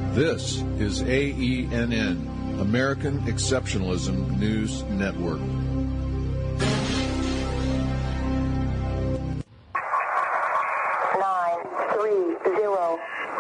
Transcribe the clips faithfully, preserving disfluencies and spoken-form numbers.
This is A E N N, American Exceptionalism News Network. Nine, three, zero,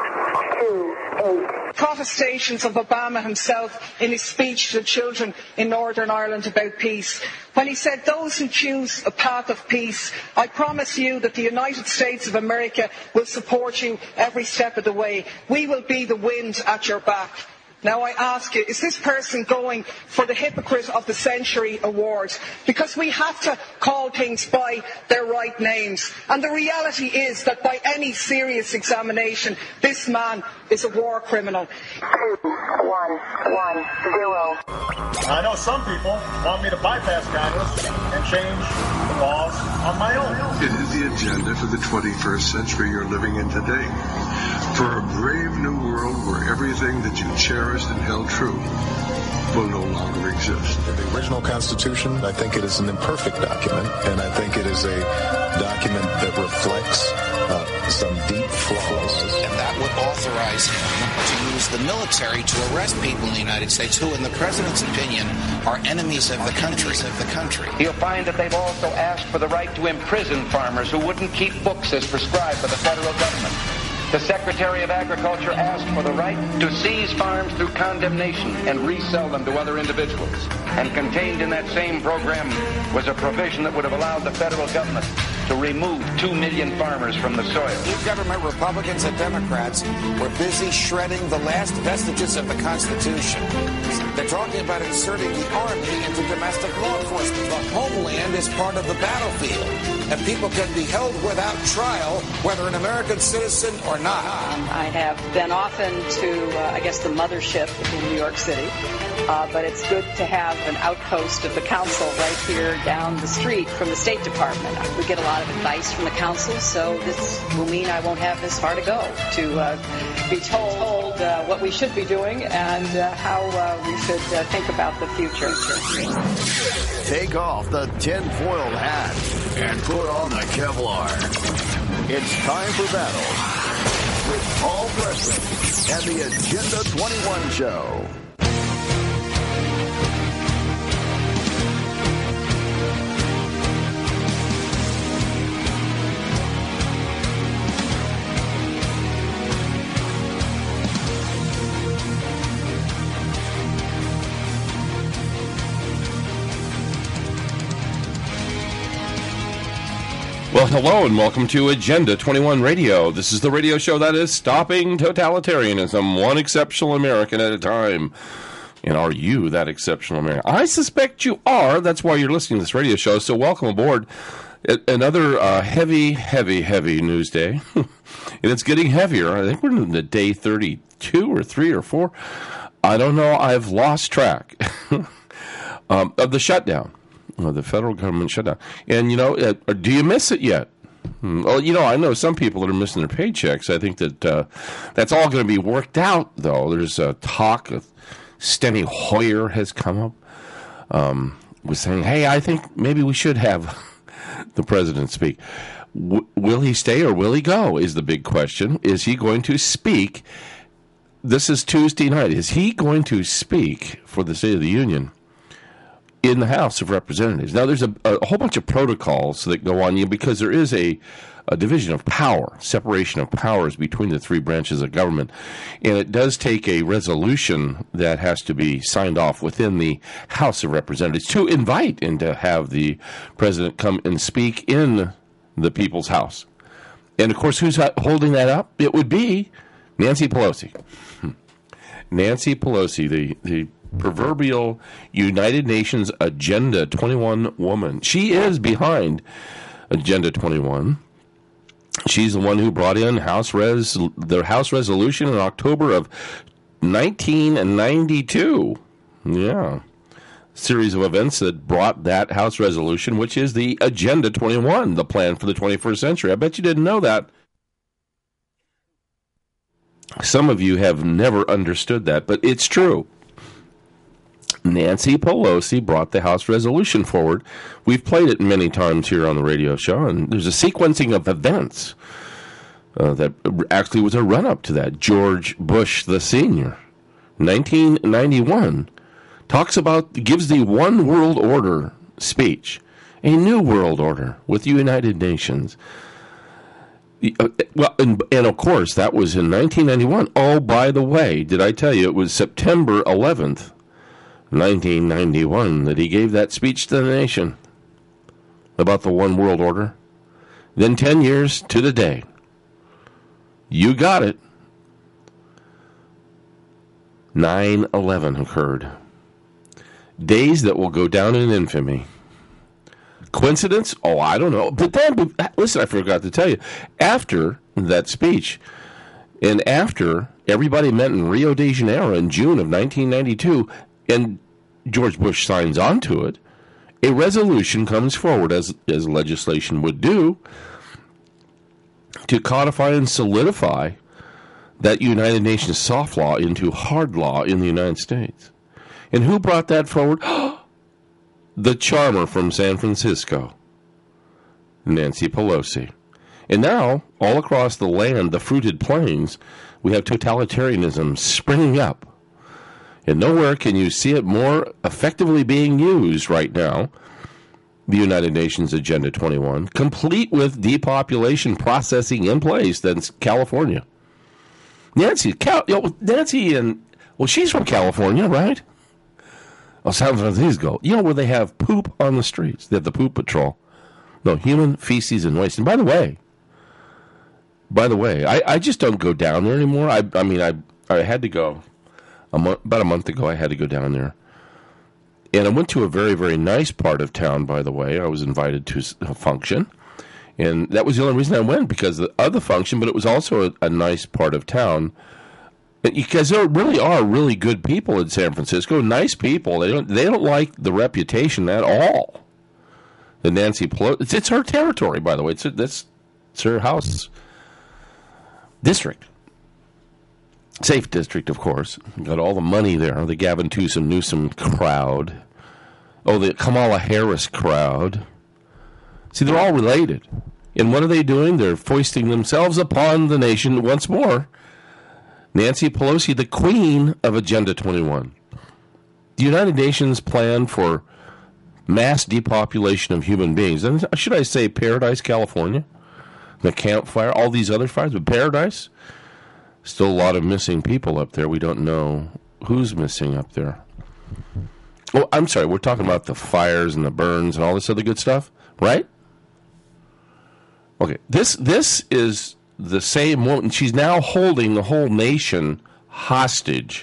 two, eight. Protestations of Obama himself in his speech to the children in Northern Ireland about peace, when he said, "Those who choose a path of peace, I promise you that the United States of America will support you every step of the way. We will be the wind at your back." Now I ask you, is this person going for the Hypocrite of the Century award? Because we have to call things by their right names. And the reality is that by any serious examination, this man is a war criminal. Two, one, one, zero. I know some people want me to bypass Congress and change the laws on my own. It is the agenda for the twenty-first century you're living in today. For a brave new world where everything that you cherished and held true will no longer exist. The original Constitution, I think it is an imperfect document, and I think it is a document that reflects uh, some deep flaws. And that would authorize him to use the military to arrest people in the United States who, in the president's opinion, are enemies of the country. Of the country. You'll find that they've also asked for the right to imprison farmers who wouldn't keep books as prescribed by the federal government. The Secretary of Agriculture asked for the right to seize farms through condemnation and resell them to other individuals. And contained in that same program was a provision that would have allowed the federal government to remove two million farmers from the soil. New government, Republicans and Democrats, were busy shredding the last vestiges of the Constitution. They're talking about inserting the Army into domestic law enforcement. The homeland is part of the battlefield, and people can be held without trial, whether an American citizen or not. I have been often to, uh, I guess, the mothership in New York City, uh, but it's good to have an outpost of the council right here down the street from the State Department. We get a lot of advice from the council, so this will mean I won't have this far to go to uh, be told uh, what we should be doing and uh, how uh, we should uh, think about the future. Take off the tinfoil hat and put on the Kevlar. It's time for battle with Paul Preston and the Agenda twenty-one Show. Well, hello and welcome to Agenda twenty-one Radio. This is the radio show that is stopping totalitarianism, one exceptional American at a time. And are you that exceptional American? I suspect you are. That's why you're listening to this radio show. So welcome aboard. Another uh, heavy, heavy, heavy news day. And it's getting heavier. I think we're in the day thirty-two or three or four. I don't know. I've lost track um, of the shutdown. Well, the federal government shutdown. And, you know, uh, do you miss it yet? Hmm. Well, you know, I know some people that are missing their paychecks. I think that uh, that's all going to be worked out, though. There's a talk of Steny Hoyer has come up, um, was saying, hey, I think maybe we should have the president speak. W- will he stay or will he go is the big question. Is he going to speak? This is Tuesday night. Is he going to speak for the State of the Union in the House of Representatives? Now, there's a, a whole bunch of protocols that go on, you because there is a, a division of power, separation of powers between the three branches of government, and it does take a resolution that has to be signed off within the House of Representatives to invite and to have the president come and speak in the People's House. And, of course, who's holding that up? It would be Nancy Pelosi. Nancy Pelosi, the the proverbial United Nations Agenda twenty-one woman. She is behind Agenda twenty-one. She's the one who brought in House Res, the House resolution in October of nineteen ninety-two. Yeah. Series of events that brought that House resolution, which is the Agenda twenty-one, the plan for the twenty-first century. I bet you didn't know that. Some of you have never understood that, but it's true. Nancy Pelosi brought the House resolution forward. We've played it many times here on the radio show, and there's a sequencing of events uh, that actually was a run-up to that. George Bush the Senior, nineteen ninety-one, talks about, gives the one world order speech, a new world order with the United Nations. Uh, well, and, and of course, that was in nineteen ninety-one. Oh, by the way, did I tell you it was September eleventh, nineteen ninety-one, that he gave that speech to the nation about the one world order? Then ten years to the day, you got it, nine eleven occurred. Days that will go down in infamy. Coincidence? Oh, I don't know. But then, listen, I forgot to tell you, after that speech, and after everybody met in Rio de Janeiro in June of nineteen ninety-two, and George Bush signs on to it, a resolution comes forward, as, as legislation would do, to codify and solidify that United Nations soft law into hard law in the United States. And who brought that forward? The charmer from San Francisco, Nancy Pelosi. And now, all across the land, the fruited plains, we have totalitarianism springing up. And nowhere can you see it more effectively being used right now, the United Nations Agenda twenty-one, complete with depopulation processing in place, than California. Nancy, Cal, you know, Nancy, and, well, she's from California, right? Oh, San Francisco. You know where they have poop on the streets? They have the poop patrol. No, human feces and waste. And by the way, by the way, I, I just don't go down there anymore. I I mean, I I had to go a mo- about a month ago. I had to go down there, and I went to a very very nice part of town. By the way, I was invited to a function, and that was the only reason I went, because of the other function. But it was also a, a nice part of town. Because there really are really good people in San Francisco, nice people. They don't they don't like the reputation at all. The Nancy Pelosi, it's, it's her territory, by the way. It's that's it's her house district, safe district, of course. Got all the money there. The Gavin Newsom Newsom crowd. Oh, the Kamala Harris crowd. See, they're all related. And what are they doing? They're foisting themselves upon the nation once more. Nancy Pelosi, the queen of Agenda twenty-one. The United Nations plan for mass depopulation of human beings. And should I say Paradise, California? The Camp Fire, all these other fires, but Paradise? Still a lot of missing people up there. We don't know who's missing up there. Oh, I'm sorry, we're talking about the fires and the burns and all this other good stuff, right? Okay, this this is the same woman. She's now holding the whole nation hostage.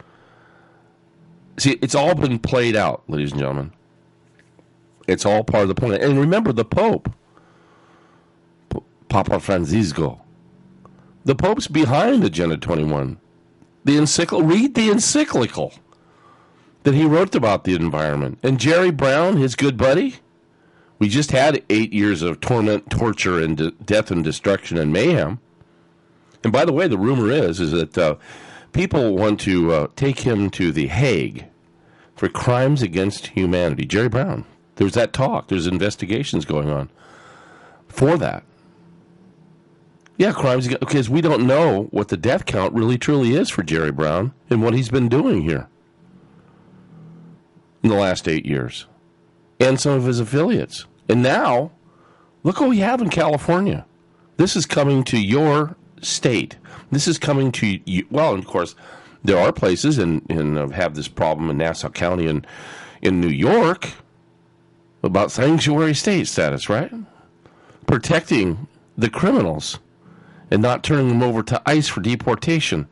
See, it's all been played out, ladies and gentlemen. It's all part of the plan. And remember, the Pope, P- Papa Francisco, the Pope's behind Agenda twenty-one. The encycl- read the encyclical that he wrote about the environment. And Jerry Brown, his good buddy, we just had eight years of torment, torture, and de- death and destruction and mayhem. And by the way, the rumor is is that uh, people want to uh, take him to The Hague for crimes against humanity. Jerry Brown. There's that talk. There's investigations going on for that. Yeah, crimes, because we don't know what the death count really truly is for Jerry Brown and what he's been doing here in the last eight years. And some of his affiliates. And now, look what we have in California. This is coming to your state. This is coming to you. Well, of course, there are places and and uh, have this problem in Nassau County and in New York about sanctuary state status, right? Protecting the criminals and not turning them over to ICE for deportation.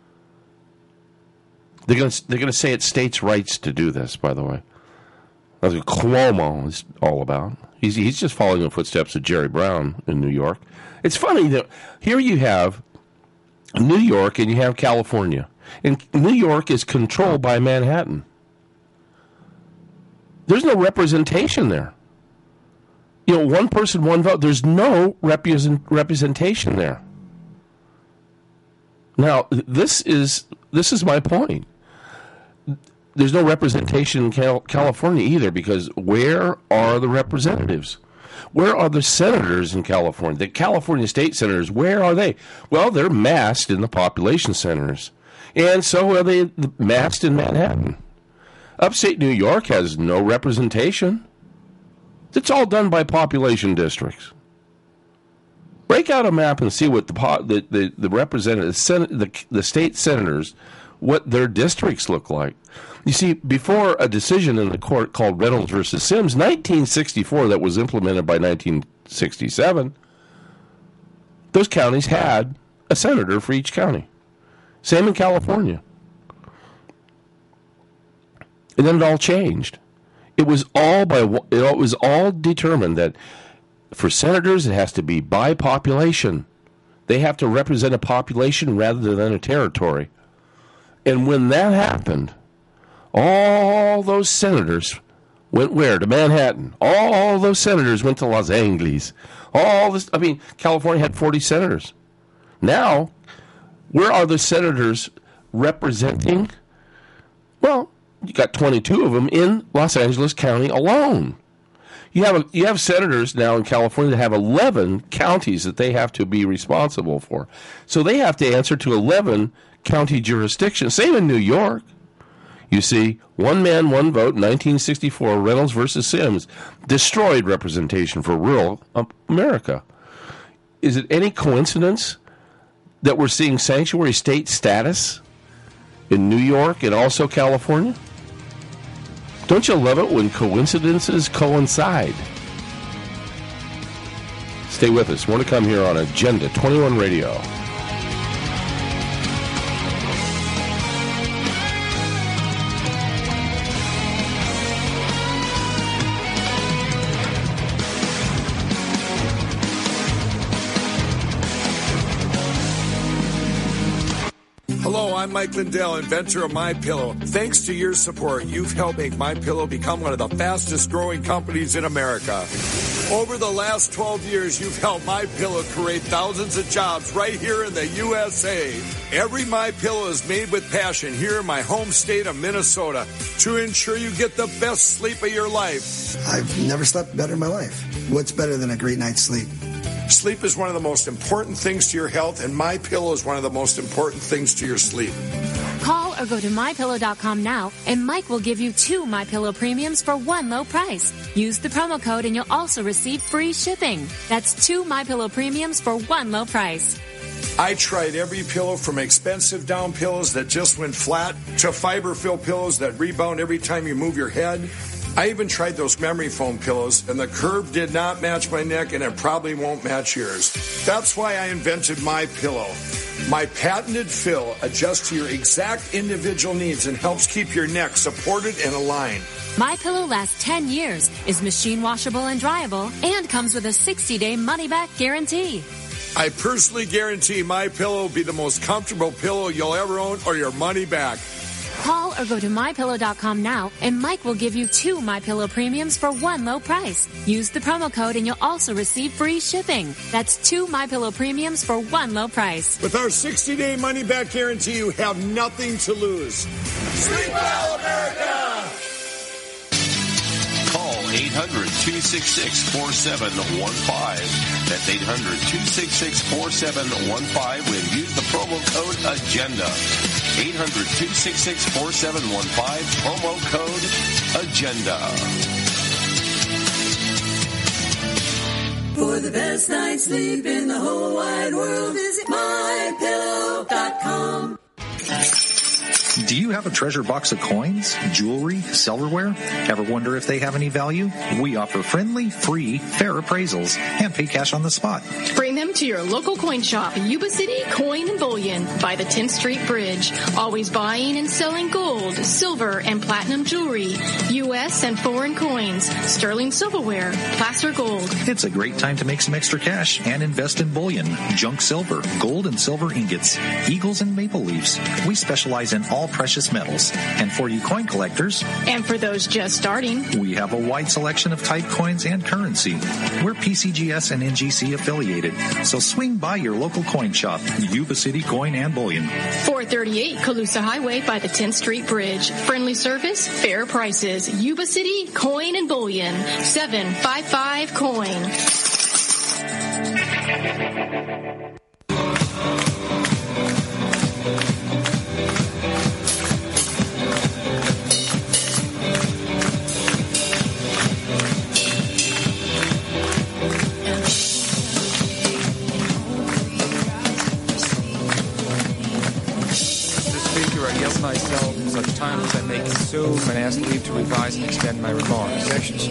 They're going to they're going to say it's states' rights to do this, by the way. That's what Cuomo is all about. He's he's just following the footsteps of Jerry Brown in New York. It's funny that here you have New York and you have California. And New York is controlled by Manhattan. There's no representation there. You know, one person, one vote. There's no represent, representation there. Now, this is this is my point. There's no representation in Cal- California either, because where are the representatives? Where are the senators in California? The California state senators, where are they? Well, they're massed in the population centers. And so are they massed in Manhattan. Upstate New York has no representation. It's all done by population districts. Break out a map and see what the the the, the representatives, the, the state senators, what their districts look like. You see, before a decision in the court called Reynolds versus Sims, nineteen sixty-four, that was implemented by nineteen sixty-seven, those counties had a senator for each county. Same in California. And then it all changed. It was all by it was all determined that for senators it has to be by population. They have to represent a population rather than a territory. And when that happened, all those senators went where? To Manhattan. All those senators went to Los Angeles. All this, I mean, California had forty senators. Now, where are the senators representing? Well, you got twenty-two of them in Los Angeles County alone. You have a, you have senators now in California that have eleven counties that they have to be responsible for. So they have to answer to eleven county jurisdictions. Same in New York. You see, one man, one vote, nineteen sixty-four, Reynolds versus Sims, destroyed representation for rural America. Is it any coincidence that we're seeing sanctuary state status in New York and also California? Don't you love it when coincidences coincide? Stay with us. More to come here on Agenda twenty-one Radio. Hello, I'm Mike Lindell, inventor of MyPillow. Thanks to your support, you've helped make MyPillow become one of the fastest growing companies in America. Over the last twelve years, you've helped MyPillow create thousands of jobs right here in the U S A. Every MyPillow is made with passion here in my home state of Minnesota to ensure you get the best sleep of your life. I've never slept better in my life. What's better than a great night's sleep? Sleep is one of the most important things to your health, and MyPillow is one of the most important things to your sleep. Call or go to my pillow dot com now, and Mike will give you two MyPillow premiums for one low price. Use the promo code, and you'll also receive free shipping. That's two MyPillow premiums for one low price. I tried every pillow from expensive down pillows that just went flat to fiber-filled pillows that rebound every time you move your head. I even tried those memory foam pillows, and the curve did not match my neck, and it probably won't match yours. That's why I invented MyPillow. My patented fill adjusts to your exact individual needs and helps keep your neck supported and aligned. MyPillow lasts ten years, is machine washable and dryable, and comes with a sixty-day money-back guarantee. I personally guarantee MyPillow will be the most comfortable pillow you'll ever own or your money back. Call or go to my pillow dot com now, and Mike will give you two MyPillow premiums for one low price. Use the promo code, and you'll also receive free shipping. That's two MyPillow premiums for one low price. With our sixty-day money-back guarantee, you have nothing to lose. Sleep well, America! Call eight hundred, two six six, four seven one five. That's eight hundred, two six six, four seven one five and use the promo code AGENDA. eight hundred, two six six, four seven one five, promo code AGENDA. For the best night's sleep in the whole wide world, visit my pillow dot com. Do you have a treasure box of coins, jewelry, silverware? Ever wonder if they have any value? We offer friendly, free, fair appraisals and pay cash on the spot. Bring them to your local coin shop, Yuba City Coin and Bullion by the tenth Street Bridge. Always buying and selling gold, silver, and platinum jewelry, U S and foreign coins, sterling silverware, placer gold. It's a great time to make some extra cash and invest in bullion, junk silver, gold and silver ingots, eagles and maple leaves. We specialize in all precious metals. And for you coin collectors, and for those just starting, we have a wide selection of type coins and currency. We're P C G S and N G C affiliated, so swing by your local coin shop, Yuba City Coin and Bullion. four thirty-eight Colusa Highway by the tenth Street Bridge. Friendly service, fair prices. Yuba City Coin and Bullion. seven five five coin. Myself in such time as I may consume and ask leave to revise and extend my remarks.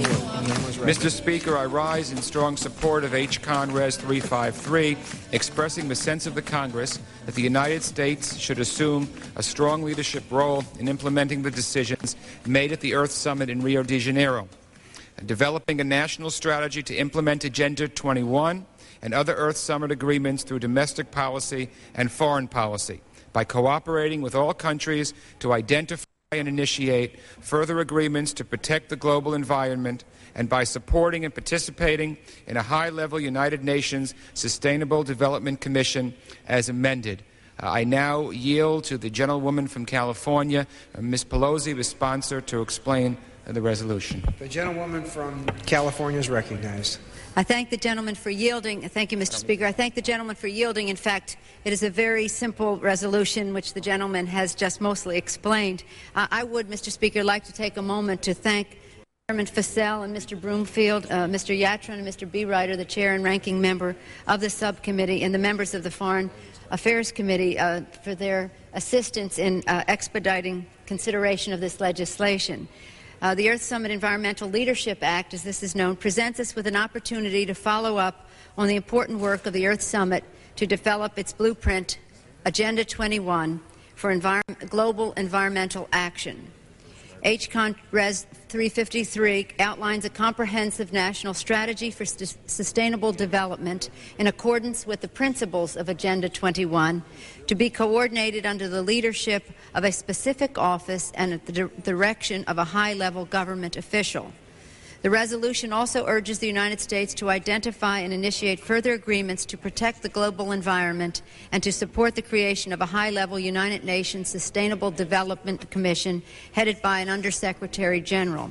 Mister Speaker, I rise in strong support of H Con Res three fifty-three, expressing the sense of the Congress that the United States should assume a strong leadership role in implementing the decisions made at the Earth Summit in Rio de Janeiro, developing a national strategy to implement Agenda twenty-one and other Earth Summit agreements through domestic policy and foreign policy, by cooperating with all countries to identify and initiate further agreements to protect the global environment, and by supporting and participating in a high-level United Nations Sustainable Development Commission as amended. Uh, I now yield to the gentlewoman from California, uh, Miz Pelosi, the sponsor, to explain uh, the resolution. The gentlewoman from California is recognized. I thank the gentleman for yielding. Thank you, Mister Speaker. I thank the gentleman for yielding. In fact, it is a very simple resolution, which the gentleman has just mostly explained. Uh, I would, Mister Speaker, like to take a moment to thank Chairman Fasell and Mister Broomfield, uh, Mister Yatron and Mister Bereiter, the chair and ranking member of the subcommittee, and the members of the Foreign Affairs Committee uh, for their assistance in uh, expediting consideration of this legislation. Uh, the Earth Summit Environmental Leadership Act, as this is known, presents us with an opportunity to follow up on the important work of the Earth Summit to develop its blueprint, Agenda twenty-one, for envir- global environmental action. H Con Res three fifty-three outlines a comprehensive national strategy for st- sustainable development in accordance with the principles of Agenda twenty-one, to be coordinated under the leadership of a specific office and at the di- direction of a high-level government official. The resolution also urges the United States to identify and initiate further agreements to protect the global environment and to support the creation of a high-level United Nations Sustainable Development Commission headed by an Undersecretary General.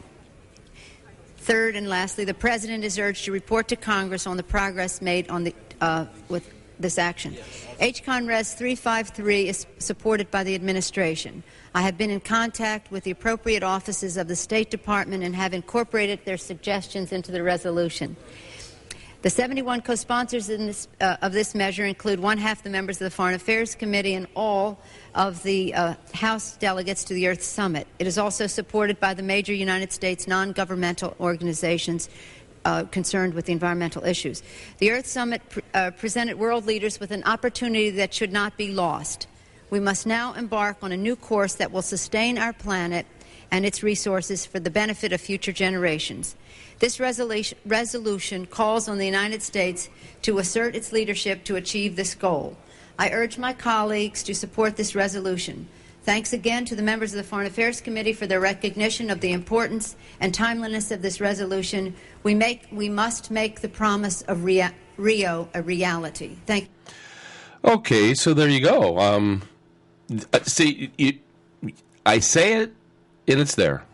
Third and lastly, the President is urged to report to Congress on the progress made on the, uh, with this action. H Con Res three fifty-three is supported by the administration. I have been in contact with the appropriate offices of the State Department and have incorporated their suggestions into the resolution. The seventy-one co-sponsors in this, uh, of this measure include one-half the members of the Foreign Affairs Committee and all of the uh, House delegates to the Earth Summit. It is also supported by the major United States non-governmental organizations Uh, concerned with the environmental issues. The Earth Summit pr- uh, presented world leaders with an opportunity that should not be lost. We must now embark on a new course that will sustain our planet and its resources for the benefit of future generations. This resolution, resolution calls on the United States to assert its leadership to achieve this goal. I urge my colleagues to support this resolution. Thanks again to the members of the Foreign Affairs Committee for their recognition of the importance and timeliness of this resolution. We, make, we must make the promise of rea- Rio a reality. Thank you. Okay, so there you go. Um, see, you, I say it, and it's there.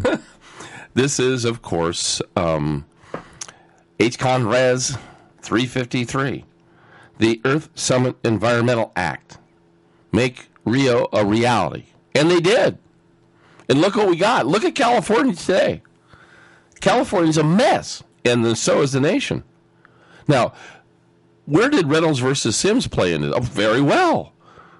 This is, of course, um, H Con Res three fifty-three, the Earth Summit Environmental Act. Make Rio a reality. And they did. And look what we got. Look at California today. California's a mess, and then so is the nation. Now, where did Reynolds versus Sims play into it? Oh, very well.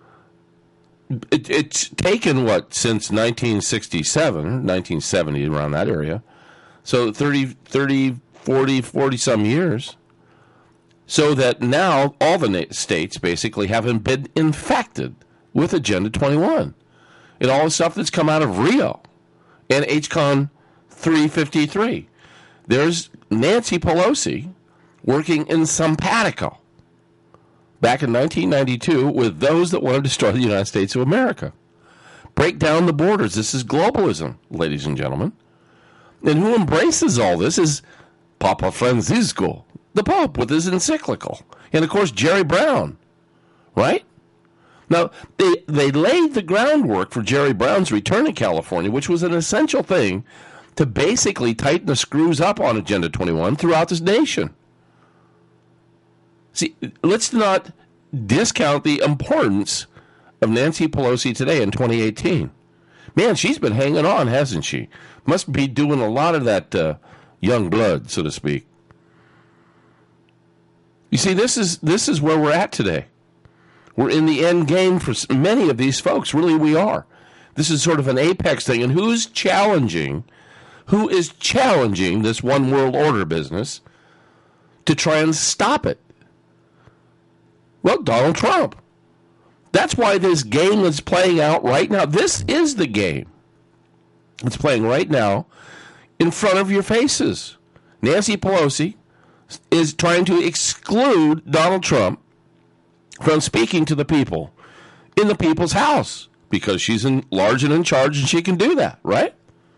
It, it's taken, what, since nineteen sixty-seven, nineteen seventy, around that area. So thirty, thirty, forty, forty-some years. So that now all the na- states basically haven't been infected with Agenda twenty-one and all the stuff that's come out of Rio and H Con three fifty-three. There's Nancy Pelosi working in simpatico back in nineteen ninety-two with those that want to destroy the United States of America. break down the borders. This is globalism, ladies and gentlemen. And who embraces all this is Papa Francisco, the Pope, with his encyclical. And, of course, Jerry Brown, right? Now, they, they laid the groundwork for Jerry Brown's return to California, which was an essential thing to basically tighten the screws up on Agenda twenty-one throughout this nation. See, let's not discount the importance of Nancy Pelosi today in twenty eighteen. Man, she's been hanging on, hasn't she? Must be doing a lot of that uh, young blood, so to speak. You see, this is this is where we're at today. We're in the end game for many of these folks. Really, we are. This is sort of an apex thing. And who's challenging, who is challenging this one world order business to try and stop it? Well, Donald Trump. That's why this game is playing out right now. This is the game. It's playing right now in front of your faces. Nancy Pelosi is trying to exclude Donald Trump from speaking to the people in the people's house because she's in large and in charge and she can do that, right?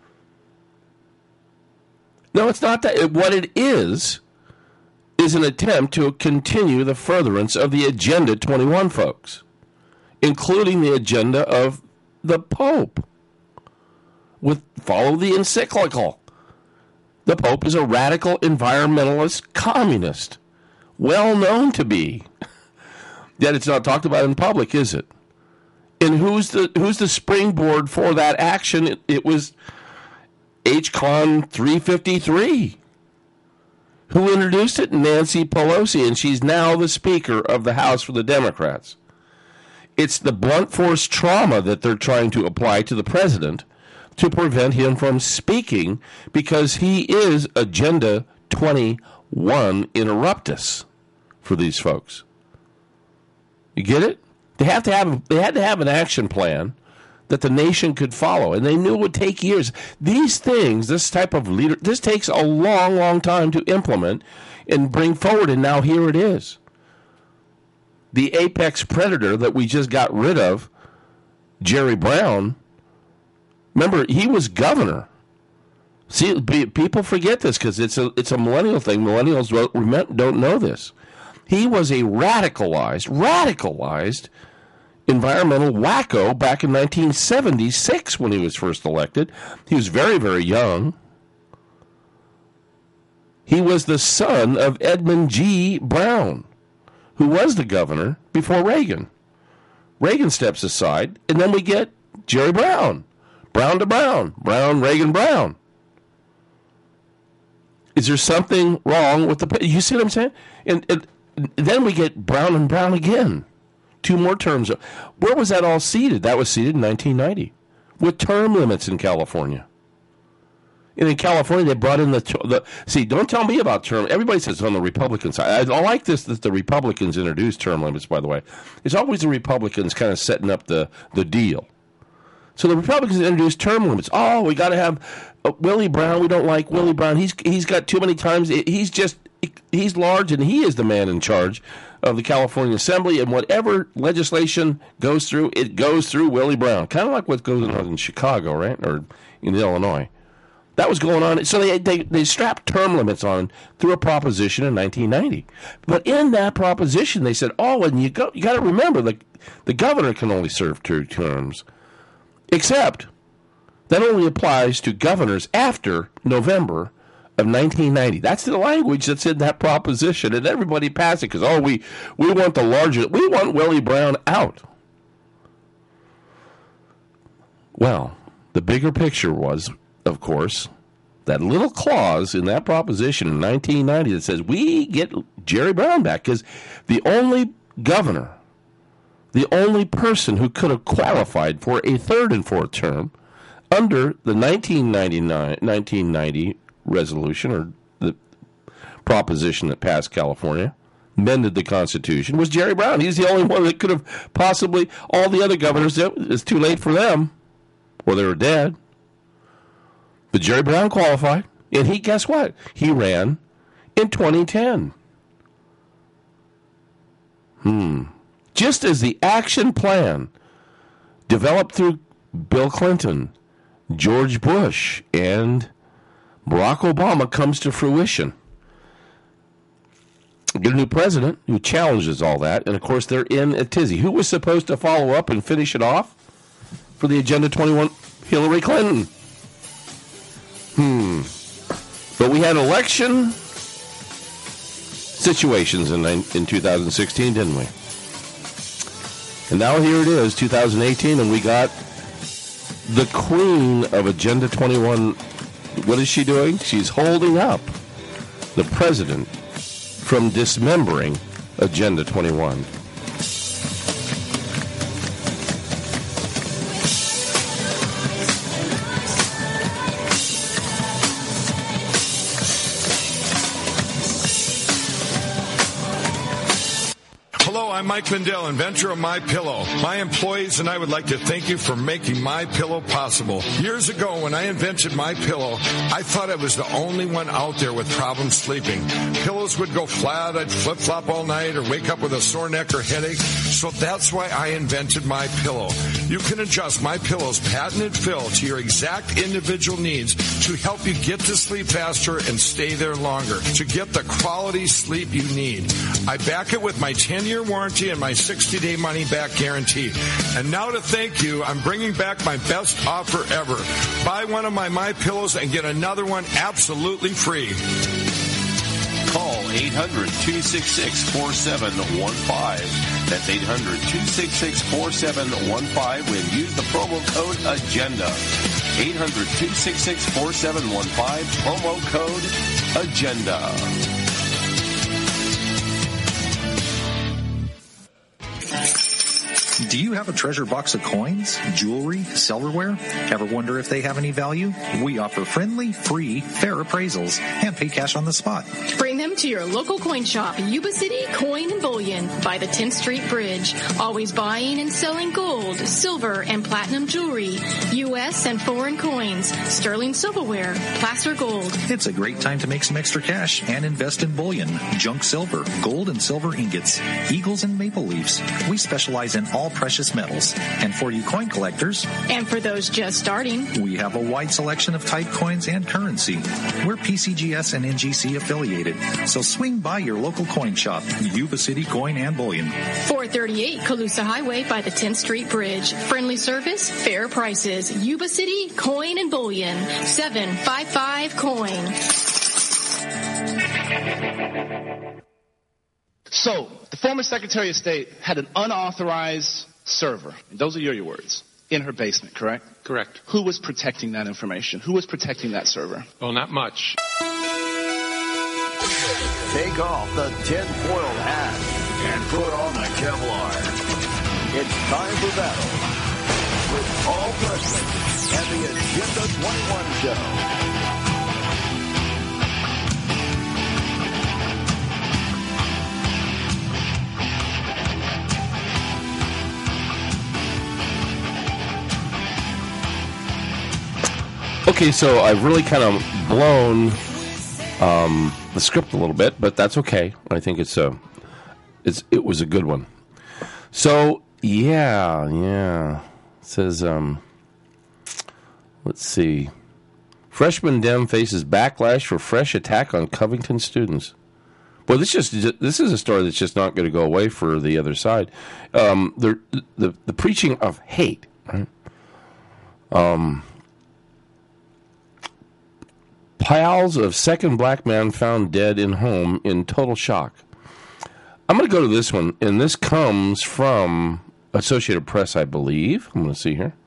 No, it's not that. What it is is an attempt to continue the furtherance of the Agenda twenty-one, folks, including the agenda of the Pope. With follow the encyclical. The Pope is a radical environmentalist communist, well known to be. Yet it's not talked about in public, is it? And who's the who's the springboard for that action? It, it was H Con three fifty-three. Who introduced it? Nancy Pelosi, and she's now the Speaker of the House for the Democrats. It's the blunt force trauma that they're trying to apply to the president to prevent him from speaking because he is Agenda twenty-one interruptus for these folks. You get it? They have to have they had to have an action plan that the nation could follow, and they knew it would take years. These things, this type of leader, this takes a long, long time to implement and bring forward, and now here it is. The apex predator that we just got rid of, Jerry Brown, remember, he was governor. See, people forget this because it's a, it's a millennial thing. Millennials don't know this. He was a radicalized, radicalized environmental wacko back in nineteen seventy-six when he was first elected. He was very, very young. He was the son of Edmund G. Brown, who was the governor before Reagan. Reagan steps aside, and then we get Jerry Brown. Brown to Brown. Brown, Reagan, Brown. Is there something wrong with the... You see what I'm saying? And, and then we get Brown and Brown again. Two more terms. Where was that all seated? That was seated in nineteen ninety with term limits in California. And in California, they brought in the... the see, don't tell me about term... Everybody says on the Republican side. I, I like this that the Republicans introduced term limits, by the way. It's always the Republicans kind of setting up the, the deal. So the Republicans introduced term limits. Oh, we got to have uh, Willie Brown. We don't like Willie Brown. He's he's got too many times. He's just he's large, and he is the man in charge of the California Assembly. And whatever legislation goes through, it goes through Willie Brown. Kind of like what goes on in Chicago, right, or in Illinois. That was going on. So they they they strapped term limits on through a proposition in nineteen ninety. But in that proposition, they said, oh, and you go you got to remember the the governor can only serve two terms. Except that only applies to governors after November of nineteen ninety. That's the language that's in that proposition, and everybody passed it because, oh, we, we want the larger, we want Willie Brown out. Well, the bigger picture was, of course, that little clause in that proposition in nineteen ninety that says we get Jerry Brown back because the only governor, the only person who could have qualified for a third and fourth term under the nineteen ninety-nine, nineteen ninety resolution or the proposition that passed California, amended the Constitution, was Jerry Brown. He's the only one that could have possibly, all the other governors, it's too late for them, or they were dead. But Jerry Brown qualified, and he, guess what? He ran in twenty ten. Hmm. Just as the action plan developed through Bill Clinton, George Bush, and Barack Obama comes to fruition. Get a new president who challenges all that, and of course they're in a tizzy. Who was supposed to follow up and finish it off for the Agenda twenty-one? Hillary Clinton. Hmm. But we had election situations in in two thousand sixteen, didn't we? And now here it is, two thousand eighteen, and we got the queen of Agenda twenty-one. What is she doing? She's holding up the president from dismembering Agenda twenty-one. I'm Mike Lindell, inventor of MyPillow. My employees and I would like to thank you for making MyPillow possible. Years ago, when I invented MyPillow, I thought I was the only one out there with problems sleeping. Pillows would go flat, I'd flip-flop all night, or wake up with a sore neck or headache. So that's why I invented MyPillow. You can adjust MyPillow's patented fill to your exact individual needs to help you get to sleep faster and stay there longer, to get the quality sleep you need. I back it with my ten-year warranty and my sixty-day money-back guarantee. And now to thank you, I'm bringing back my best offer ever. Buy one of my MyPillows and get another one absolutely free. Call eight hundred, two six six, four seven one five. That's eight hundred, two six six, four seven one five and use the promo code AGENDA. eight hundred, two six six, four seven one five, promo code AGENDA. Do you have a treasure box of coins, jewelry, silverware? Ever wonder if they have any value? We offer friendly, free, fair appraisals and pay cash on the spot. Bring them to your local coin shop, Yuba City Coin and Bullion by the tenth Street Bridge. Always buying and selling gold, silver, and platinum jewelry, U S and foreign coins, sterling silverware, placer gold. It's a great time to make some extra cash and invest in bullion, junk silver, gold and silver ingots, eagles and maple leaves. We specialize in all precious metals. And for you coin collectors, and for those just starting, we have a wide selection of type coins and currency. We're P C G S and N G C affiliated, so swing by your local coin shop, Yuba City Coin and Bullion. four thirty-eight Colusa Highway by the tenth Street Bridge. Friendly service, fair prices. Yuba City Coin and Bullion. seven five five coin. So, the former Secretary of State had an unauthorized server, and those are your, your words, in her basement, correct? Correct. Who was protecting that information? Who was protecting that server? Well, not much. Take off the tin-foil hat and put on the Kevlar. It's time for battle with Paul Preston and the Agenda twenty-one Show. Okay, so I've really kind of blown um, the script a little bit, but that's okay. I think it's a, it's it was a good one. So yeah, yeah. It says, um, let's see. Freshman Dem faces backlash for fresh attack on Covington students. Well, this just this is a story that's just not going to go away for the other side. Um, the the the preaching of hate. Right? Um. Pals of second black man found dead in home in total shock. I'm going to go to this one, and this comes from Associated Press, I believe. I'm going to see here.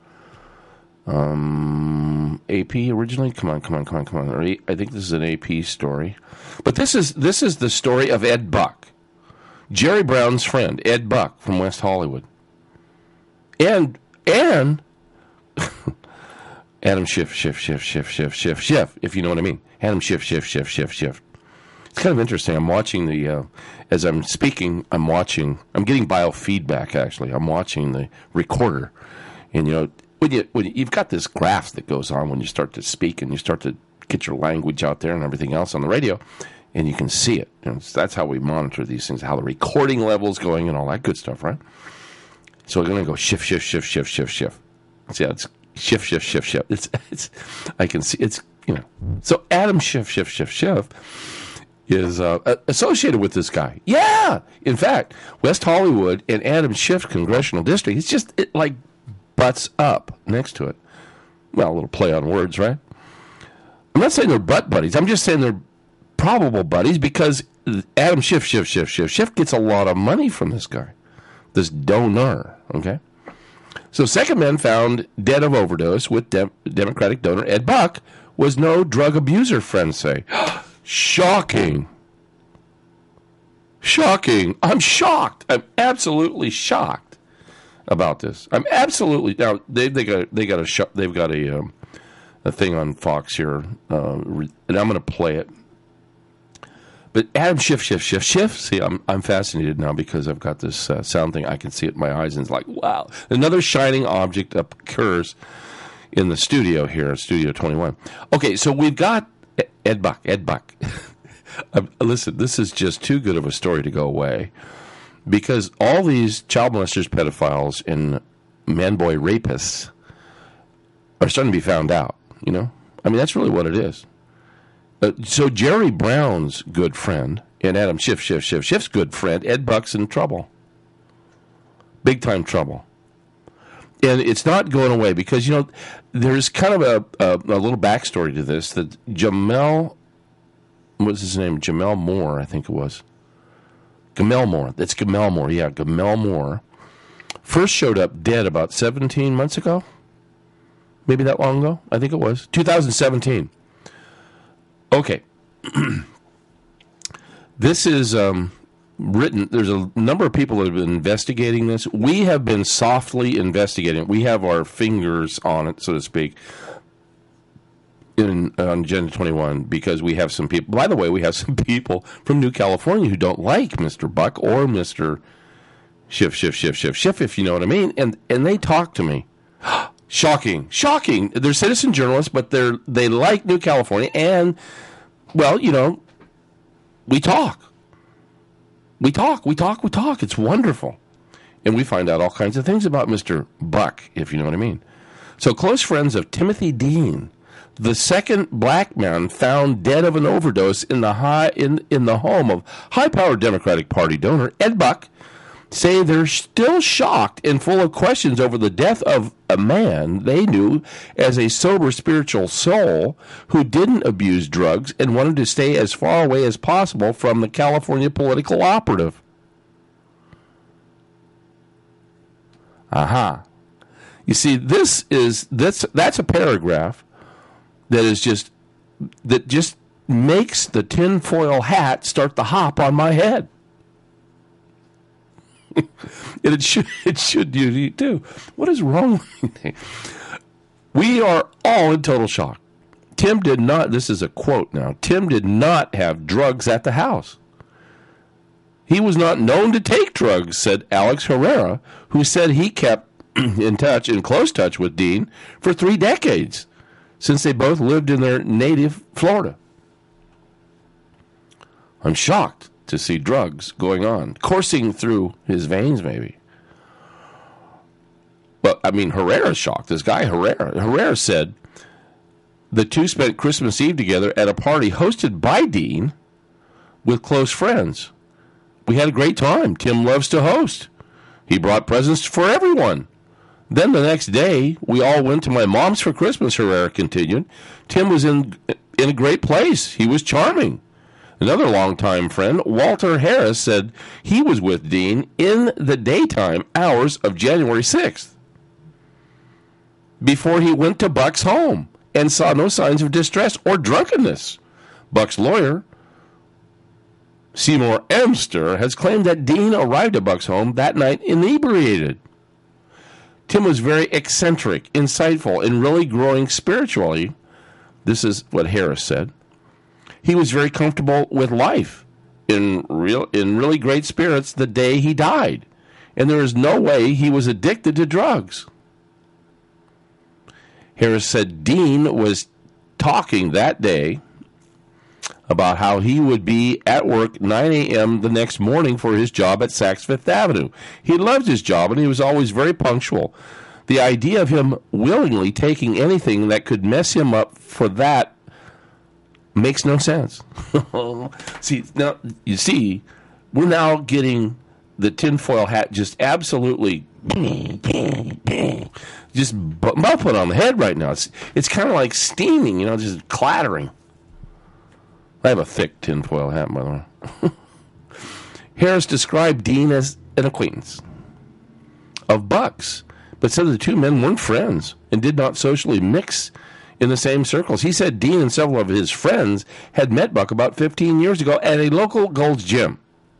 Um, A P originally. Come on, come on, come on, come on. I think this is an A P story, but this is this is the story of Ed Buck, Jerry Brown's friend, Ed Buck from West Hollywood, and and. Adam Schiff, Schiff, Schiff, Schiff, Schiff, Schiff, Schiff, if you know what I mean. Adam Schiff, Schiff, Schiff, Schiff, Schiff. It's kind of interesting. I'm watching the, uh, as I'm speaking, I'm watching, I'm getting biofeedback, actually. I'm watching the recorder. And, you know, when, you, when you, you've got this graph that goes on when you start to speak and you start to get your language out there and everything else on the radio, and you can see it. You know, that's how we monitor these things, how the recording level's going and all that good stuff, right? So we're going to go shift, shift, shift, shift, shift, shift. See, it's Schiff, Schiff, Schiff, Schiff. It's, it's, I can see, it's, you know. So Adam Schiff, Schiff, Schiff, Schiff is uh, associated with this guy. Yeah! In fact, West Hollywood and Adam Schiff's congressional district, it's just, it like butts up next to it. Well, a little play on words, right? I'm not saying they're butt buddies. I'm just saying they're probable buddies because Adam Schiff, Schiff, Schiff, Schiff, Schiff gets a lot of money from this guy, this donor, okay? So second man found dead of overdose with de- Democratic donor Ed Buck was no drug abuser, friends say. Shocking. Shocking. I'm shocked. I'm absolutely shocked about this. I'm absolutely now. They they got they got a sh- they've got a um, a thing on Fox here, uh, and I'm going to play it. But Adam Schiff, Schiff, Schiff, Schiff. See, I'm I'm fascinated now because I've got this uh, sound thing. I can see it in my eyes, and it's like, wow. Another shining object occurs in the studio here, Studio twenty-one. Okay, so we've got Ed Buck. Ed Buck. Listen, this is just too good of a story to go away because all these child molesters, pedophiles, and man-boy rapists are starting to be found out, you know? I mean, that's really what it is. Uh, so Jerry Brown's good friend and Adam Schiff, Schiff, Schiff, Schiff's good friend, Ed Buck's in trouble. Big time trouble. And it's not going away because, you know, there's kind of a, a, a little backstory to this that Jamel, what was his name? Jamel Moore, I think it was. Gamel Moore. That's Gamel Moore. Yeah, Gamel Moore. First showed up dead about seventeen months ago. Maybe that long ago? I think it was. two thousand seventeen. Okay. This is um, written. There's a number of people that have been investigating this. We have been softly investigating. We have our fingers on it, so to speak, in on Agenda twenty-one because we have some people. By the way, we have some people from New California who don't like Mister Buck or Mister Schiff, Schiff, Schiff, Schiff, Schiff, if you know what I mean. And and they talk to me. Shocking, shocking. They're citizen journalists, but they're they like New California, and well, you know, we talk, we talk, we talk, we talk. It's wonderful, and we find out all kinds of things about Mister Buck, if you know what I mean. So, close friends of Timothy Dean, the second black man found dead of an overdose in the high in in the home of high-powered Democratic Party donor Ed Buck, say they're still shocked and full of questions over the death of a man they knew as a sober spiritual soul who didn't abuse drugs and wanted to stay as far away as possible from the California political operative. Aha. You see, this is that's that's a paragraph that is just that just makes the tinfoil hat start to hop on my head. And it should it should you too. What is wrong with me? We are all in total shock. Tim did not, this is a quote now, Tim did not have drugs at the house. He was not known to take drugs, said Alex Herrera, who said he kept in touch, in close touch with Dean for three decades, since they both lived in their native Florida. I'm shocked to see drugs going on, coursing through his veins, maybe. But, I mean, Herrera's shocked. This guy, Herrera, Herrera said the two spent Christmas Eve together at a party hosted by Dean with close friends. We had a great time. Tim loves to host. He brought presents for everyone. Then the next day, we all went to my mom's for Christmas, Herrera continued. Tim was in in a great place. He was charming. Another longtime friend, Walter Harris, said he was with Dean in the daytime hours of January sixth before he went to Buck's home and saw no signs of distress or drunkenness. Buck's lawyer, Seymour Emster, has claimed that Dean arrived at Buck's home that night inebriated. Tim was very eccentric, insightful, and really growing spiritually. This is what Harris said. He was very comfortable with life, in real, in really great spirits the day he died, and there is no way he was addicted to drugs. Harris said Dean was talking that day about how he would be at work nine a.m. the next morning for his job at Saks Fifth Avenue. He loved his job, and he was always very punctual. The idea of him willingly taking anything that could mess him up for that makes no sense. see, now you see, we're now getting the tinfoil hat just absolutely just mouth put on the head right now. It's it's kind of like steaming, you know, just clattering. I have a thick tinfoil hat, by the way. Harris described Dean as an acquaintance of Buck's, but said the two men weren't friends and did not socially mix in the same circles. He said Dean and several of his friends had met Buck about fifteen years ago at a local Gold's Gym.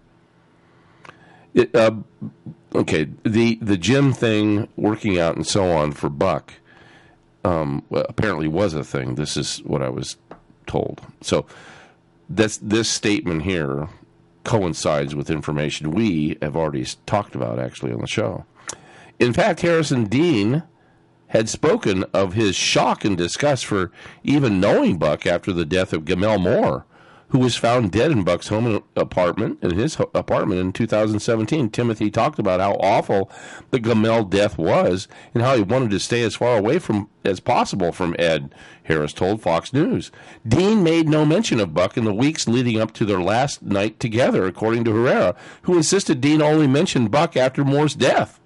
It, uh, okay, the, the gym thing, working out and so on for Buck, um, well, apparently was a thing. This is what I was told. So this, this statement here coincides with information we have already talked about, actually, on the show. In fact, Harrison Dean had spoken of his shock and disgust for even knowing Buck after the death of Gamel Moore, who was found dead in Buck's home apartment, in his apartment in two thousand seventeen. Timothy talked about how awful the Gamel death was and how he wanted to stay as far away from as possible from Ed, Harris told Fox News. Dean made no mention of Buck in the weeks leading up to their last night together, according to Herrera, who insisted Dean only mentioned Buck after Moore's death.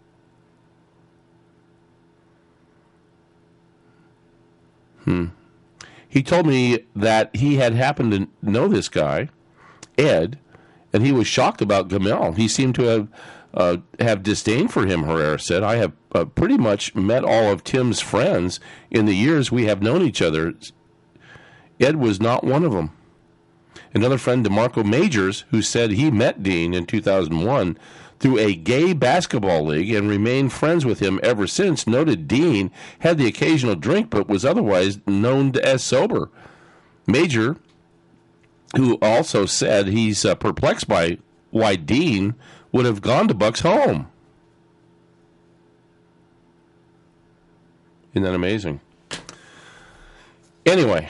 Hmm. He told me that he had happened to know this guy, Ed, and he was shocked about Gamel. He seemed to have uh, have disdain for him, Herrera said. I have uh, pretty much met all of Tim's friends in the years we have known each other. Ed was not one of them. Another friend, DeMarco Majors, who said he met Dean in two thousand one through a gay basketball league and remained friends with him ever since, noted Dean had the occasional drink but was otherwise known as sober. Major, who also said he's uh, perplexed by why Dean would have gone to Buck's home. Isn't that amazing? Anyway,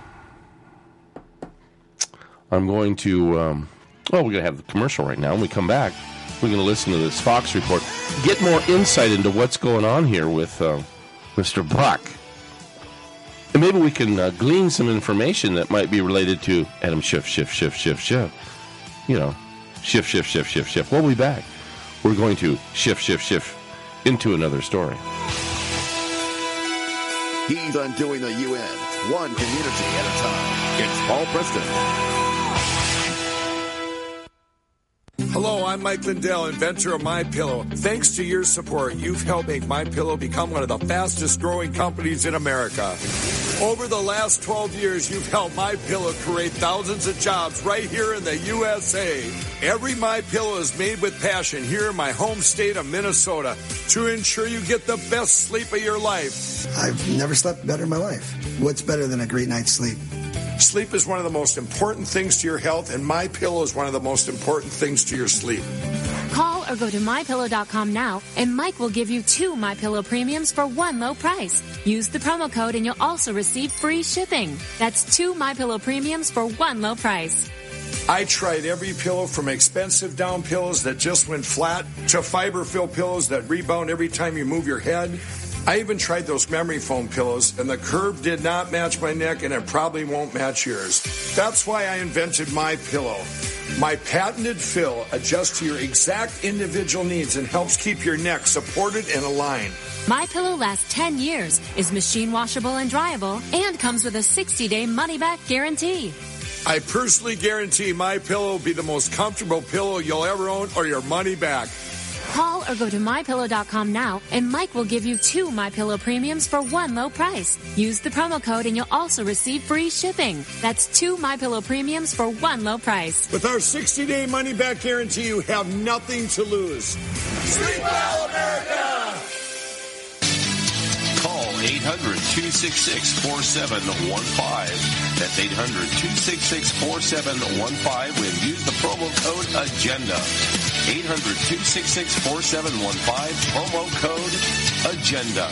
I'm going to, um, oh, we're going to have the commercial right now. When we come back, we're going to listen to this Fox report, get more insight into what's going on here with uh, Mister Buck. And maybe we can uh, glean some information that might be related to Adam Schiff, Schiff, Schiff, Schiff, Schiff. You know, Schiff, Schiff, Schiff, Schiff, Schiff. We'll be back. We're going to shift, shift, shift into another story. He's undoing the U N, one community at a time. It's Paul Preston. Hello, I'm Mike Lindell, inventor of MyPillow. Thanks to your support, you've helped make MyPillow become one of the fastest growing companies in America. Over the last twelve years, you've helped MyPillow create thousands of jobs right here in the U S A. Every MyPillow is made with passion here in my home state of Minnesota to ensure you get the best sleep of your life. I've never slept better in my life. What's better than a great night's sleep? Sleep is one of the most important things to your health, and MyPillow is one of the most important things to your sleep. Call or go to my pillow dot com now, and Mike will give you two MyPillow premiums for one low price. Use the promo code, and you'll also receive free shipping. That's two MyPillow premiums for one low price. I tried every pillow from expensive down pillows that just went flat to fiber-filled pillows that rebound every time you move your head. I even tried those memory foam pillows, and the curve did not match my neck, and it probably won't match yours. That's why I invented MyPillow. My patented fill adjusts to your exact individual needs and helps keep your neck supported and aligned. MyPillow lasts ten years, is machine washable and dryable, and comes with a sixty-day money-back guarantee. I personally guarantee MyPillow will be the most comfortable pillow you'll ever own, or your money back. Call or go to my pillow dot com now, and Mike will give you two MyPillow premiums for one low price. Use the promo code, and you'll also receive free shipping. That's two MyPillow premiums for one low price. With our sixty-day money-back guarantee, you have nothing to lose. Sleep well, America! Call eight hundred, two six six, four seven one five. That's eight hundred, two six six, four seven one five and use the promo code AGENDA. eight hundred, two six six, four seven one five, promo code AGENDA.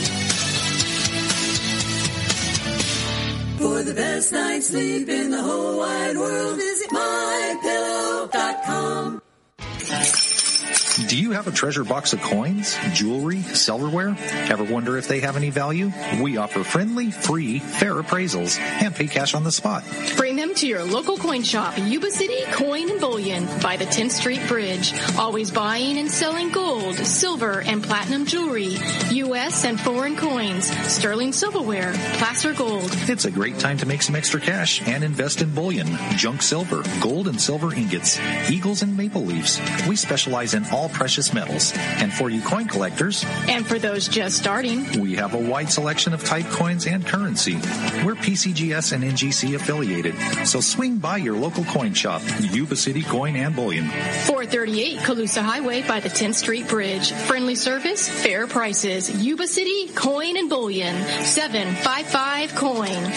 For the best night's sleep in the whole wide world, visit my pillow dot com. Do you have a treasure box of coins, jewelry, silverware? Ever wonder if they have any value? We offer friendly, free, fair appraisals and pay cash on the spot. Bring them to your local coin shop, Yuba City Coin and Bullion, by the tenth Street Bridge. Always buying and selling gold, silver, and platinum jewelry, U S and foreign coins, sterling silverware, placer gold. It's a great time to make some extra cash and invest in bullion, junk silver, gold and silver ingots, eagles and maple leaves. We specialize in all precious metals. And for you coin collectors, and for those just starting, we have a wide selection of type coins and currency. We're P C G S and N G C affiliated, so swing by your local coin shop, Yuba City Coin and Bullion. four thirty-eight Colusa Highway by the tenth Street Bridge. Friendly service, fair prices. Yuba City Coin and Bullion. seven five five coin.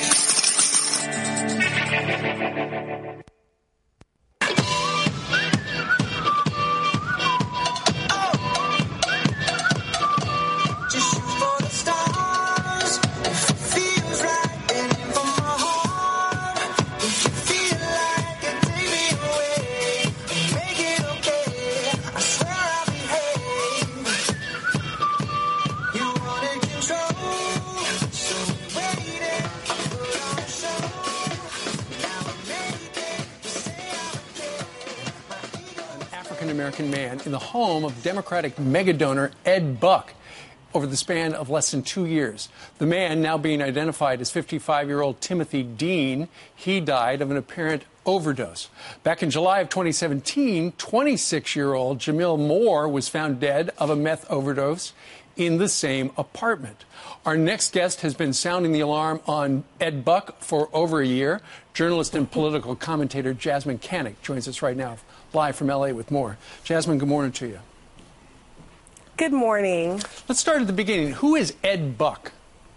American man in the home of Democratic megadonor Ed Buck over the span of less than two years. The man, now being identified as fifty-five-year-old Timothy Dean, he died of an apparent overdose. Back in July of twenty seventeen, twenty-six-year-old Jamil Moore was found dead of a meth overdose in the same apartment. Our next guest has been sounding the alarm on Ed Buck for over a year. Journalist and political commentator Jasmine Kanick joins us right now, live from L A with more. Jasmine, good morning to you. Good morning. Let's start at the beginning. Who is Ed Buck?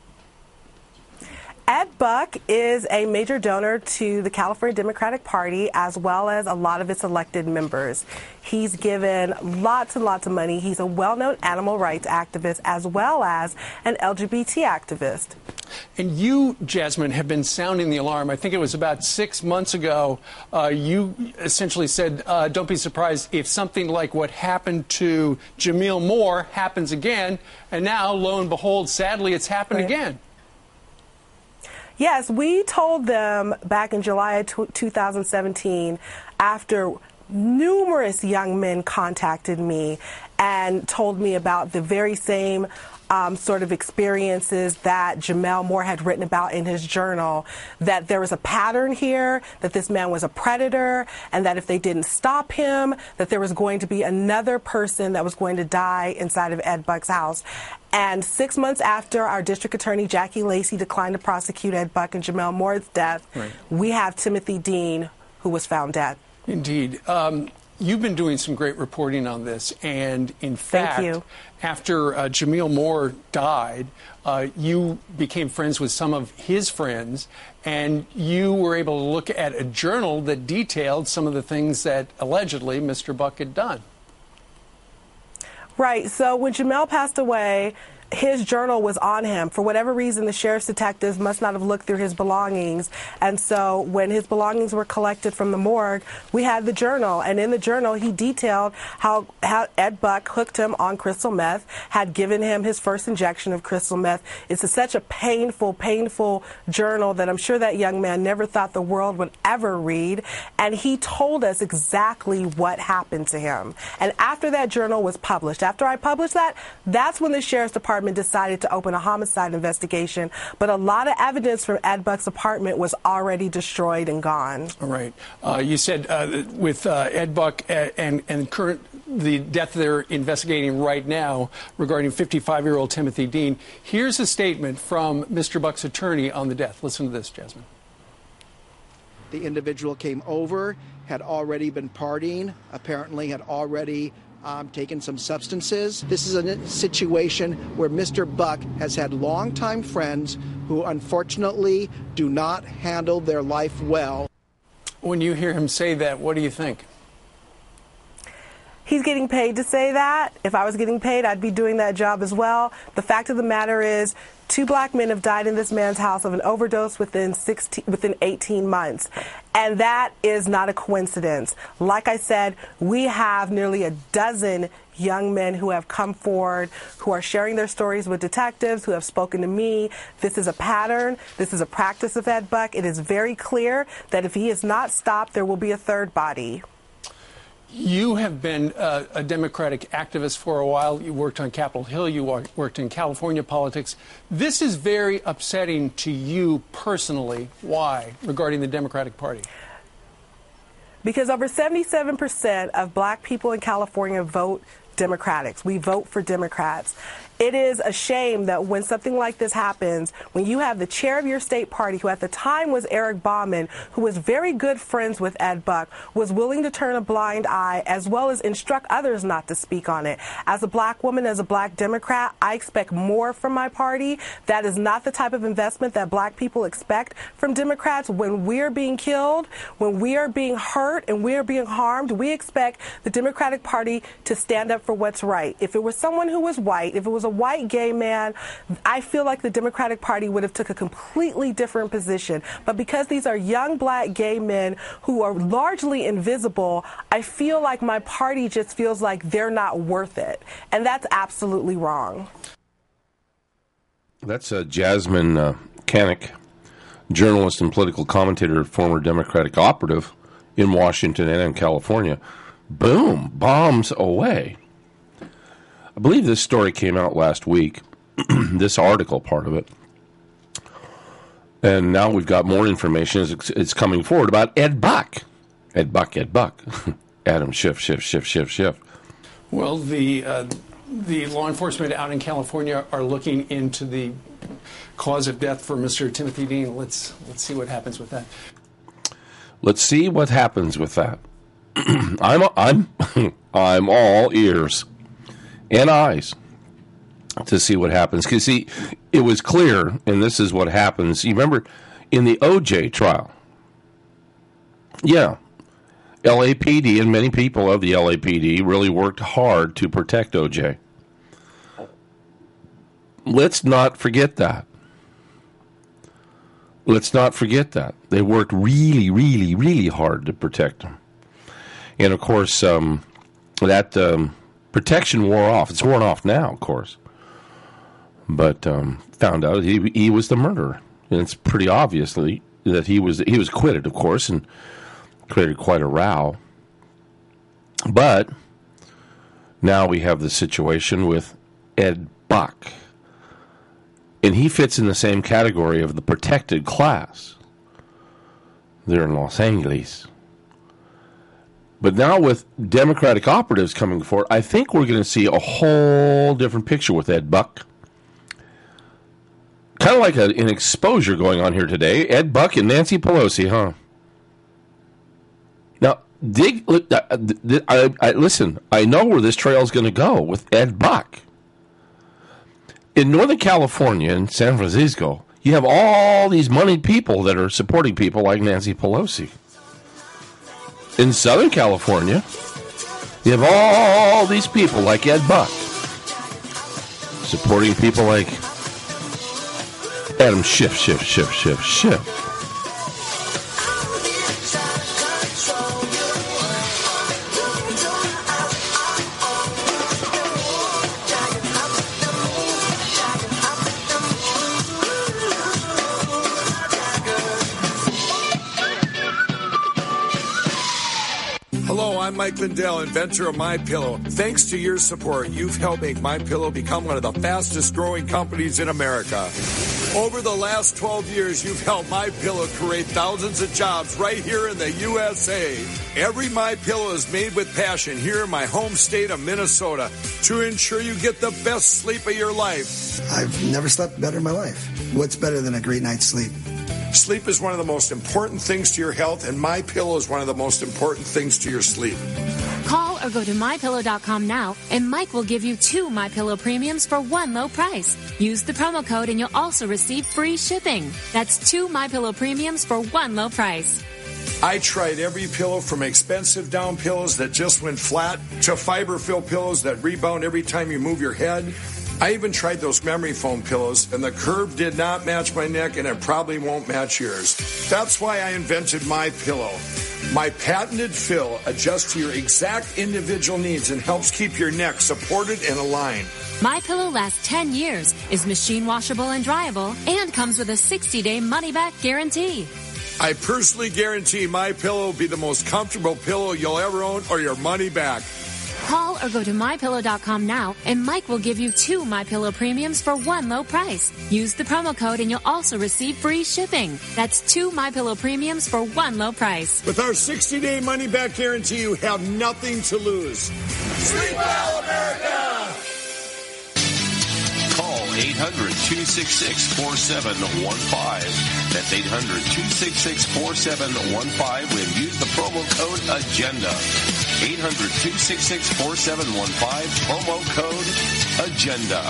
Ed Buck is a major donor to the California Democratic Party, as well as a lot of its elected members. He's given lots and lots of money. He's a well-known animal rights activist, as well as an L G B T activist. And you, Jasmine, have been sounding the alarm. I think it was about six months ago. Uh, you essentially said, uh, don't be surprised if something like what happened to Jamil Moore happens again. And now, lo and behold, sadly, it's happened right. again. Yes, we told them back in July of two thousand seventeen, after numerous young men contacted me and told me about the very same Um, sort of experiences that Jamil Moore had written about in his journal, that there was a pattern here, that this man was a predator, and that if they didn't stop him, that there was going to be another person that was going to die inside of Ed Buck's house. And six months after our district attorney, Jackie Lacey, declined to prosecute Ed Buck and Jamil Moore's death, right. we have Timothy Dean, who was found dead. Indeed. Um, You've been doing some great reporting on this, and in fact, Thank you. after uh, Jamil Moore died, uh, you became friends with some of his friends, and you were able to look at a journal that detailed some of the things that allegedly Mister Buck had done. Right. So when Jamil passed away, his journal was on him. For whatever reason, the sheriff's detectives must not have looked through his belongings. And so when his belongings were collected from the morgue, we had the journal. And in the journal, he detailed how, how Ed Buck hooked him on crystal meth, had given him his first injection of crystal meth. It's a, such a painful, painful journal that I'm sure that young man never thought the world would ever read. And he told us exactly what happened to him. And after that journal was published, after I published that, that's when the sheriff's department decided to open a homicide investigation, but a lot of evidence from Ed Buck's apartment was already destroyed and gone. All right. Uh, you said uh, with uh, Ed Buck and, and current the death they're investigating right now regarding fifty-five-year-old Timothy Dean. Here's a statement from Mister Buck's attorney on the death. Listen to this, Jasmine. The individual came over, had already been partying, apparently had already Um, taken some substances. This is a situation where Mister Buck has had longtime friends who unfortunately do not handle their life well. When you hear him say that, what do you think? He's getting paid to say that. If I was getting paid, I'd be doing that job as well. The fact of the matter is, two black men have died in this man's house of an overdose within sixteen, within eighteen months. And that is not a coincidence. Like I said, we have nearly a dozen young men who have come forward, who are sharing their stories with detectives, who have spoken to me. This is a pattern. This is a practice of Ed Buck. It is very clear that if he is not stopped, there will be a third body. You have been uh, a Democratic activist for a while. You worked on Capitol Hill. You worked in California politics. This is very upsetting to you personally. Why, regarding the Democratic Party? Because over seventy-seven percent of black people in California vote Democrats. We vote for Democrats. It is a shame that when something like this happens, when you have the chair of your state party, who at the time was Eric Bauman, who was very good friends with Ed Buck, was willing to turn a blind eye as well as instruct others not to speak on it. As a black woman, as a black Democrat, I expect more from my party. That is not the type of investment that black people expect from Democrats. When we're being killed, when we are being hurt and we are being harmed, we expect the Democratic Party to stand up for what's right. If it was someone who was white, if it was a white gay man, I feel like the Democratic Party would have took a completely different position. But because these are young black gay men who are largely invisible, I feel like my party just feels like they're not worth it. And that's absolutely wrong. That's uh, Jasmine uh, Canick, journalist and political commentator, former Democratic operative in Washington and in California. Boom, bombs away. I believe this story came out last week, this article, part of it. And now we've got more information as it's coming forward about Ed Buck. Ed Buck, Ed Buck. Adam Schiff, Schiff, Schiff, Schiff, Schiff. Well, the uh, the law enforcement out in California are looking into the cause of death for Mister Timothy Dean. Let's let's see what happens with that. Let's see what happens with that. I'm I'm I'm all ears and eyes to see what happens. Because, see, it was clear, and this is what happens. You remember in the O J trial, yeah, L A P D and many people of the L A P D really worked hard to protect O J. Let's not forget that. Let's not forget that. They worked really, really, really hard to protect him. And, of course, um, that um, protection wore off. It's worn off now, of course. But um, found out he he was the murderer. And it's pretty obviously that he was he was acquitted, of course, and created quite a row. But now we have the situation with Ed Buck. And he fits in the same category of the protected class. They're in Los Angeles. But now with Democratic operatives coming forward, I think we're going to see a whole different picture with Ed Buck. Kind of like a, an exposure going on here today. Ed Buck and Nancy Pelosi, huh? Now, dig. I, I, I, listen, I know where this trail is going to go with Ed Buck. In Northern California, in San Francisco, you have all these moneyed people that are supporting people like Nancy Pelosi. In Southern California, you have all these people like Ed Buck supporting people like Adam Schiff, Schiff, Schiff, Schiff, Schiff. I'm Mike Lindell, inventor of MyPillow. Thanks to your support, you've helped make MyPillow become one of the fastest growing companies in America. Over the last twelve years, you've helped MyPillow create thousands of jobs right here in the U S A. Every MyPillow is made with passion here in my home state of Minnesota to ensure you get the best sleep of your life. I've never slept better in my life. What's better than a great night's sleep? Sleep is one of the most important things to your health, and MyPillow is one of the most important things to your sleep. Call or go to my pillow dot com now, and Mike will give you two MyPillow premiums for one low price. Use the promo code, and you'll also receive free shipping. That's two MyPillow premiums for one low price. I tried every pillow, from expensive down pillows that just went flat to fiber-filled pillows that rebound every time you move your head. I even tried those memory foam pillows, and the curve did not match my neck, and it probably won't match yours. That's why I invented MyPillow. My patented fill adjusts to your exact individual needs and helps keep your neck supported and aligned. MyPillow lasts ten years, is machine washable and dryable, and comes with a sixty-day money-back guarantee. I personally guarantee MyPillow will be the most comfortable pillow you'll ever own or your money back. Call or go to my pillow dot com now, and Mike will give you two MyPillow premiums for one low price. Use the promo code, and you'll also receive free shipping. That's two MyPillow premiums for one low price. With our sixty-day money-back guarantee, you have nothing to lose. Sleep well, America! Call eight hundred, two six six, four seven one five. That's eight hundred, two six six, four seven one five and use the promo code AGENDA. eight hundred, two six six, four seven one five, promo code AGENDA.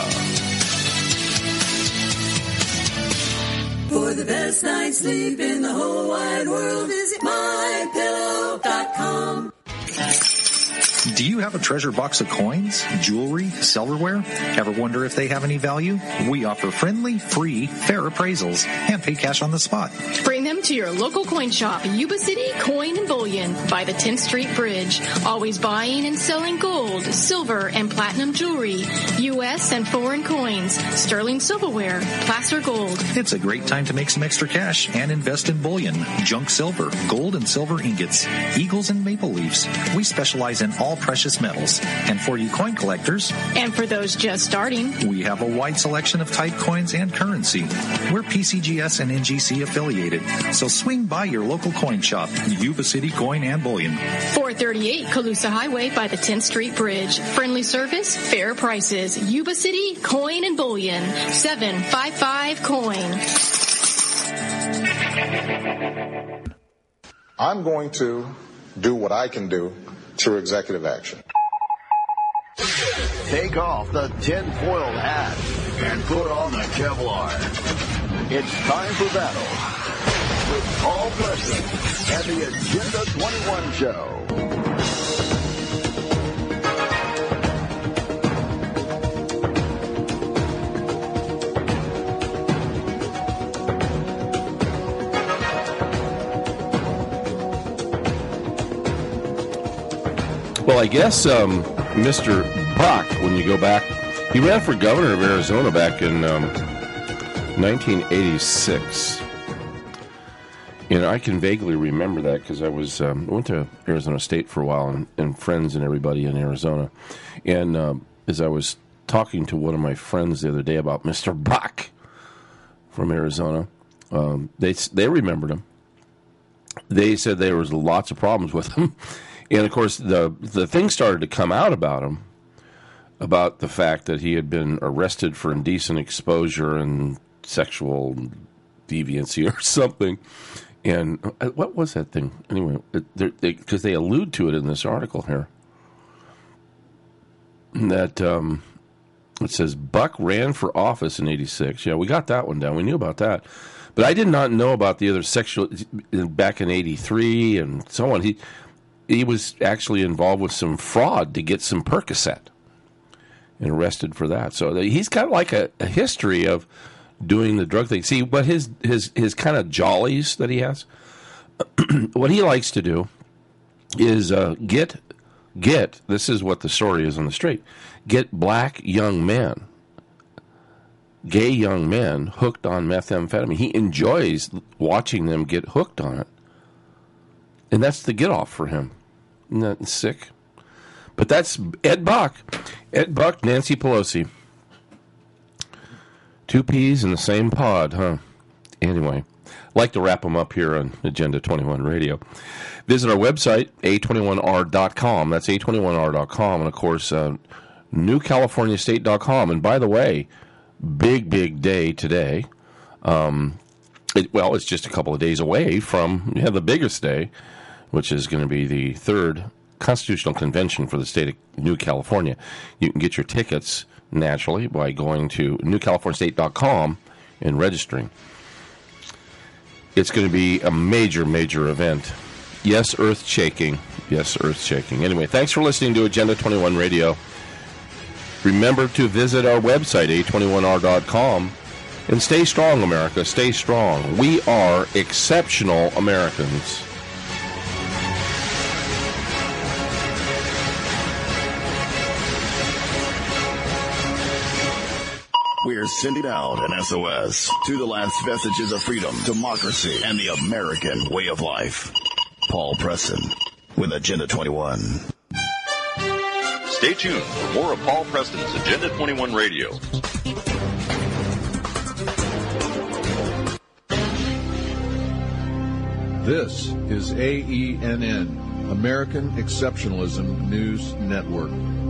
For the best night's sleep in the whole wide world, visit my pillow dot com. Do you have a treasure box of coins, jewelry, silverware? Ever wonder if they have any value? We offer friendly, free, fair appraisals and pay cash on the spot. Bring them to your local coin shop, Yuba City Coin and Bullion, by the tenth Street Bridge. Always buying and selling gold, silver, and platinum jewelry, U S and foreign coins, sterling silverware, placer gold. It's a great time to make some extra cash and invest in bullion, junk silver, gold and silver ingots, eagles and maple leaves. We specialize in all precious metals. And for you coin collectors, and for those just starting, we have a wide selection of type coins and currency. We're P C G S and N G C affiliated, so swing by your local coin shop, Yuba City Coin and Bullion. four thirty-eight Colusa Highway by the tenth Street Bridge. Friendly service, fair prices. Yuba City Coin and Bullion. seven five five coin. I'm going to do what I can do through executive action. Take off the tinfoil hat and put on the Kevlar. It's time for battle with Paul Preston and the Agenda twenty-one Show. Well, I guess um, Mister Buck, when you go back, he ran for governor of Arizona back in um, nineteen eighty-six. And I can vaguely remember that because I was um, I went to Arizona State for a while and, and friends and everybody in Arizona. And um, as I was talking to one of my friends the other day about Mister Buck from Arizona, um, they they remembered him. They said there was lots of problems with him. And, of course, the the thing started to come out about him, about the fact that he had been arrested for indecent exposure and sexual deviancy or something. And uh, what was that thing? Anyway, because they, they allude to it in this article here. That um, it says, Buck ran for office in eighty-six. Yeah, we got that one down. We knew about that. But I did not know about the other sexual, back in eighty-three and so on. He... He was actually involved with some fraud to get some Percocet and arrested for that. So he's got like a, a history of doing the drug thing. See, but his his his kind of jollies that he has, what he likes to do is uh, get get. This is what the story is on the street. Get black young men, gay young men hooked on methamphetamine. He enjoys watching them get hooked on it, and that's the get off for him. Isn't that sick? But that's Ed Buck. Ed Buck, Nancy Pelosi. Two peas in the same pod, huh? Anyway, I'd like to wrap them up here on Agenda twenty-one Radio. Visit our website, A twenty-one R dot com. That's A twenty-one R dot com. And, of course, uh, New California State dot com. And, by the way, big, big day today. Um, it, well, it's just a couple of days away from yeah, the biggest day, which is going to be the third Constitutional Convention for the state of New California. You can get your tickets, naturally, by going to New California State dot com and registering. It's going to be a major, major event. Yes, earth-shaking. Yes, earth-shaking. Anyway, thanks for listening to Agenda twenty-one Radio. Remember to visit our website, A twenty-one R dot com, and stay strong, America. Stay strong. We are exceptional Americans. We're sending out an S O S to the last vestiges of freedom, democracy, and the American way of life. Paul Preston with Agenda twenty-one. Stay tuned for more of Paul Preston's Agenda twenty-one Radio. This is A E N N, American Exceptionalism News Network.